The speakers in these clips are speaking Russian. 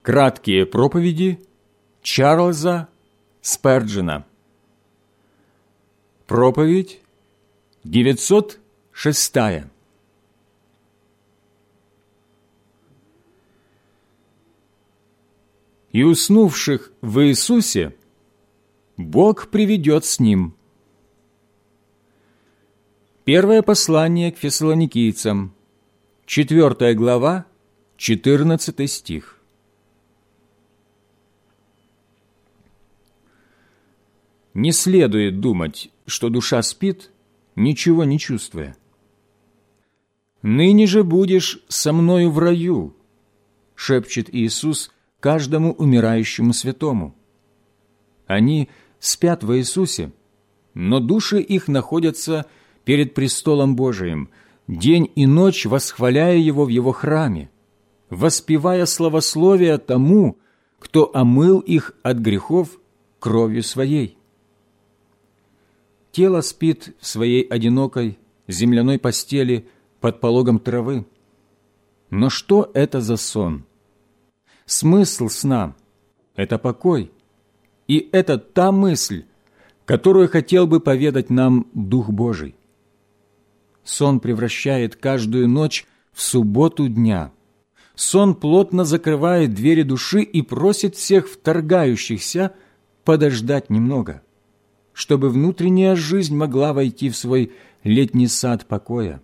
Краткие проповеди Чарльза Сперджена. Проповедь 906. «И уснувших в Иисусе Бог приведет с Ним». Первое послание к Фессалоникийцам, 4 глава, 14 стих. «Не следует думать, что душа спит, ничего не чувствуя. Ныне же будешь со мною в раю, шепчет Иисус каждому умирающему святому. Они спят в Иисусе, но души их находятся перед престолом Божиим, день и ночь восхваляя Его в Его храме, воспевая славословие тому, кто омыл их от грехов кровью Своей. Тело спит в своей одинокой земляной постели под пологом травы. Но что это за сон? Смысл сна – это покой, и это та мысль, которую хотел бы поведать нам Дух Божий. Сон превращает каждую ночь в субботу дня. Сон плотно закрывает двери души и просит всех вторгающихся подождать немного, чтобы внутренняя жизнь могла войти в свой летний сад покоя.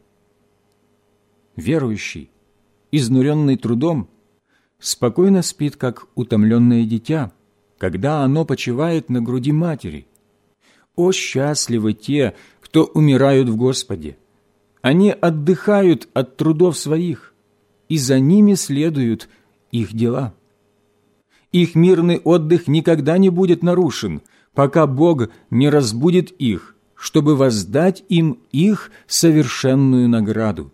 Верующий, изнуренный трудом, спокойно спит, как утомленное дитя, когда оно почивает на груди матери. О, счастливы те, кто умирают в Господе! Они отдыхают от трудов своих, и за ними следуют их дела. Их мирный отдых никогда не будет нарушен, пока Бог не разбудит их, чтобы воздать им их совершенную награду.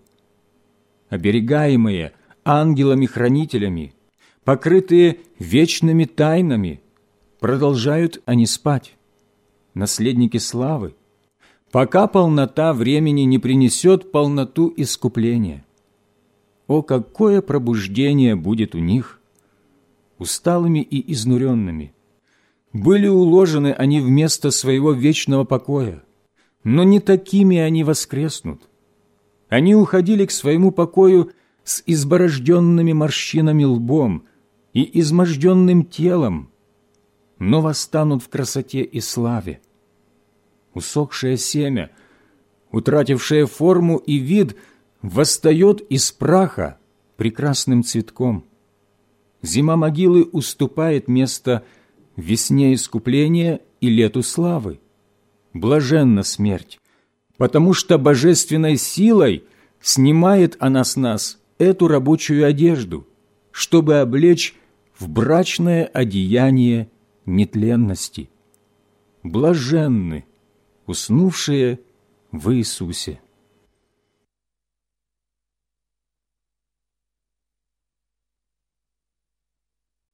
Оберегаемые ангелами-хранителями, покрытые вечными тайнами, продолжают они спать, наследники славы, пока полнота времени не принесет полноту искупления. О, какое пробуждение будет у них! Усталыми и изнуренными были уложены они в место своего вечного покоя, но не такими они воскреснут. Они уходили к своему покою с изборожденными морщинами лбом и изможденным телом, но восстанут в красоте и славе. Усохшее семя, утратившее форму и вид, восстает из праха прекрасным цветком. Зима могилы уступает место весне искупления и лету славы. Блаженна смерть, потому что божественной силой снимает она с нас эту рабочую одежду, чтобы облечь в брачное одеяние нетленности. Блаженны, уснувшие в Иисусе.